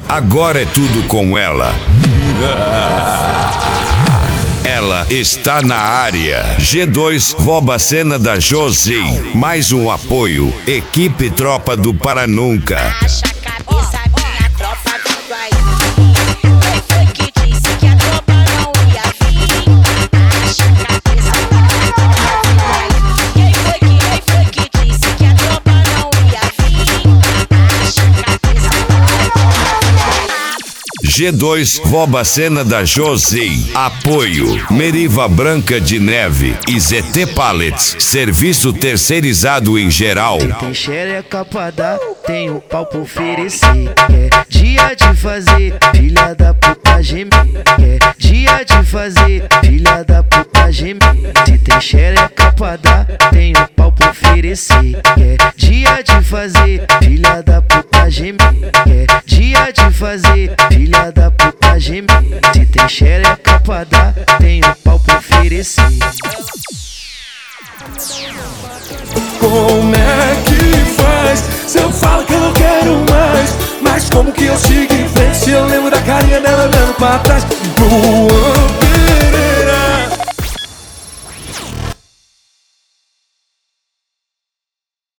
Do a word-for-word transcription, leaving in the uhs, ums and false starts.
Agora é tudo com ela. Ela está na área. G dois rouba a cena da Josi. Mais um apoio. Equipe Tropa do Paranunca. Baixa a cabeça, minha tropa vindo aí. Quem foi que disse que a tropa não ia vir? Baixa a cabeça, minha tropa vindo aí. Quem foi que, quem foi que disse que a tropa não ia vir? Baixa a cabeça, minha tropa vindo aí. G dois rouba a cena da Josi. Apoio Meriva Branca de Neve e Z T Pallets. Serviço terceirizado em geral. Tem xereca pra dar, tem o pau pra oferecer. É dia de fazer, filha da puta gemer. É dia de fazer, filha da puta gemer. Se tem xereca pra dar, tem o pau pra oferecer. É dia de fazer, filha da puta gemer. É dia de fazer, filha da puta gemer. Se tem xereca pra dar, tem o pau pra oferecer. Como é que faz? Se eu falo que eu não quero mais, mas como que eu sigo em frente se eu lembro da carinha dela olhando pra trás?